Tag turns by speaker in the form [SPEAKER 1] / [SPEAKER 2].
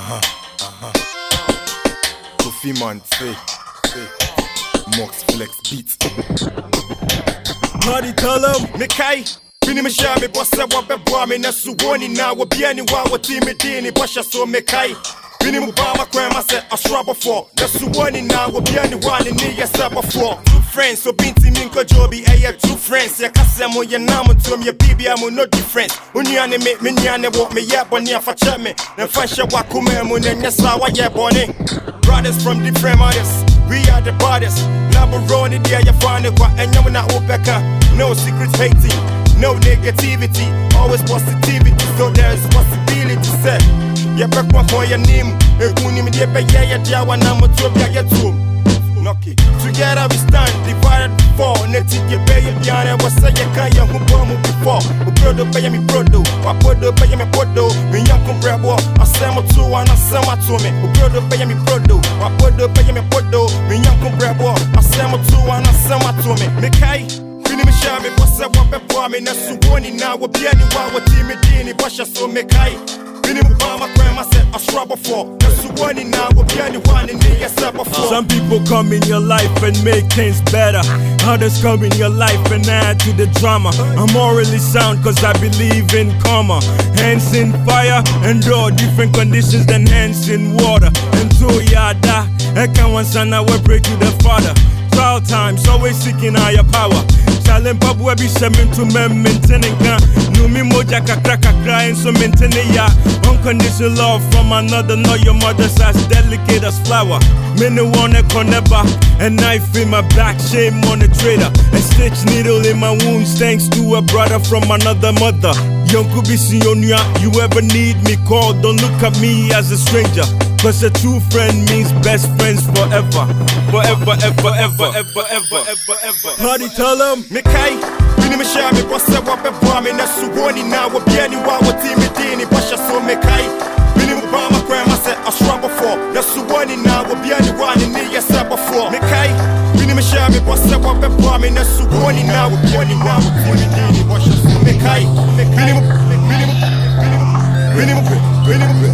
[SPEAKER 1] Kofi Monte, Mox Flex Beats.
[SPEAKER 2] Party tell them,
[SPEAKER 1] Mikai, Fini Mishami, Bossa Wabami, Nasuoni, now we're being our team, Medini, Basha, so Mikai. Fini Mubama, Grandma said, a shrub before. Nasuoni, now we're being one in the year before. Two friends, so Binti Minko Joby, two friends, Yakasamo, Yanamo, to me, baby, I'm no difference. Unyane make me nyane walk me yap on near for me. Then Fasha Wakume, and Yasawa Yabone. Brothers from different mothers, we are the brothers. Laboroni, dear, you find it, and you're not Opeka. No secret hating, no negativity, always positivity. So there's possibility, sir. You back one for your name, and who name the Paya Jawa number 2 ya too. Knocky. Together we stand, divided before. Neti ye pay piano, was say you can't who bomb before. Who prodo pay me prodo, I podo pay me podo. When young come bravo, I sell to one, I sell to me. Who prodo pay me prodo, I podo pay me podo. When young come bravo, I sell to one, I sell to me. Mikai. Fini me share me, boss I want before me. Nasuoni now, we're being our team, Medini, Basha, so Mikai. Fini Mubama, Grandma said, a shrub before. Nasuoni now, we're being one in the year before.
[SPEAKER 2] Some people come in your life and make things better. Others come in your life and add to the drama. I'm morally sound cause I believe in karma. Hands in fire and all different conditions than hands in water. And so yada, I can't want son, I will pray to the Father. Trial times, always seeking higher power. Challenge Babu be shamin to men maintaining can. No me moja kakra crying so maintaining ya. Unconditional love from another, not your mother's as delicate as flower. Many wanna never, a knife in my back, shame on a traitor. A stitch needle in my wounds thanks to a brother from another mother. Young Kubisi Onya, you ever need me, call, don't look at me as a stranger. Cause a true friend means best friends forever. Forever, ever, ever, ever, ever, ever, ever. Party tell them,
[SPEAKER 1] Mikai, Fini Mishami, Bossa Wabami, Nasuoni, now we're being our team, Medini, Basha, so Mikai. Fini Mubama, Grandma said, a shrub before. Nasuoni, now we're being one in the year before. Mikai, Fini Mishami, Bossa Wabami, Nasuoni, now we're being our team, Medini, Basha, so Mikai. Fini